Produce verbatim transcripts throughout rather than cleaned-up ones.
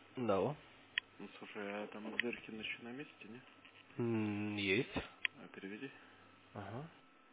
Да. Ну, слушай, а там дырки еще на месте, не? М, Есть. А переведи. Ага.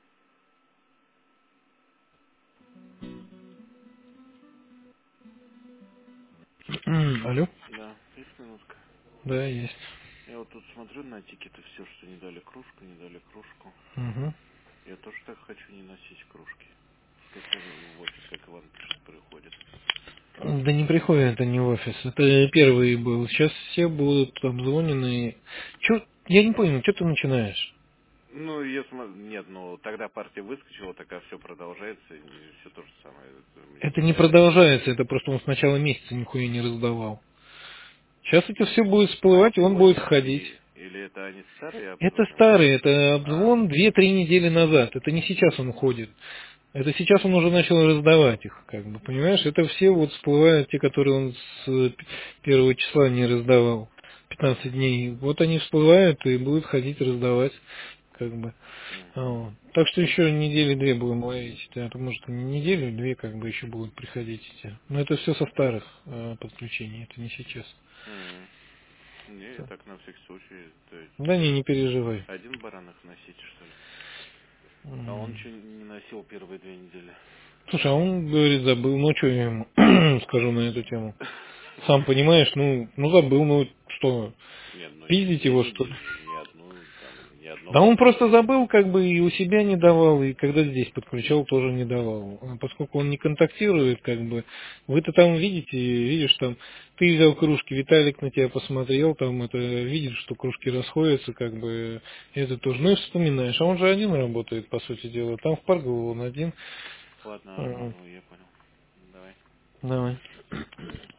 М, Алло? Да, есть минутка. Да, есть. Я вот тут смотрю на тикеты, все, что не дали кружку, не дали кружку. Угу. Я тоже так хочу не носить кружки. Пускай в офис, как Иван пишет, приходит. Да не приходит они в офис. Это первый был. Сейчас все будут обзвонены. Чё? Я не понял, что ты начинаешь? Ну, я смотрю, нет, ну, тогда партия выскочила, такая все продолжается, и все то же самое. Это мне Это не не нравится. продолжается, это просто он с начала месяца нихуя не раздавал. Сейчас это все будет А всплывать, и он будет сегодня ходить. какие? Или это они старые Это обзвоны уже? старый, это А, обзвон две-три недели назад. Это не сейчас он уходит. Это сейчас он уже начал раздавать их, как бы, понимаешь? Это все вот всплывают, те, которые он с э, п- первого числа не раздавал, пятнадцать дней. Вот они всплывают и будут ходить раздавать, как бы. угу, Вот. Так что еще недели две будем ловить. Да, это может не неделю, две как бы еще будут приходить эти. Но это все со старых э, подключений, это не сейчас. угу. Не, я Всё. так на всякий случай, то есть Да не, теперь не переживай. один баран их носить, что ли? А он М. что не носил первые две недели? Слушай, а он говорит, забыл, ну что я ему скажу на эту тему? Сам понимаешь, ну, ну забыл, ну что, Нет, ну не пиздить две его что ли? недели, не одну, там, не одно Да он просто подключение. забыл, как бы и у себя не давал, и когда здесь подключал, тоже не давал. А поскольку он не контактирует, как бы, вы-то там видите, видишь там, ты взял кружки, Виталик на тебя посмотрел, там это видишь, что кружки расходятся, как бы, это тоже, ну и вспоминаешь. А он же один работает, по сути дела. Там в Паргово он один. Ладно, М, обманул, я понял. Давай. Давай.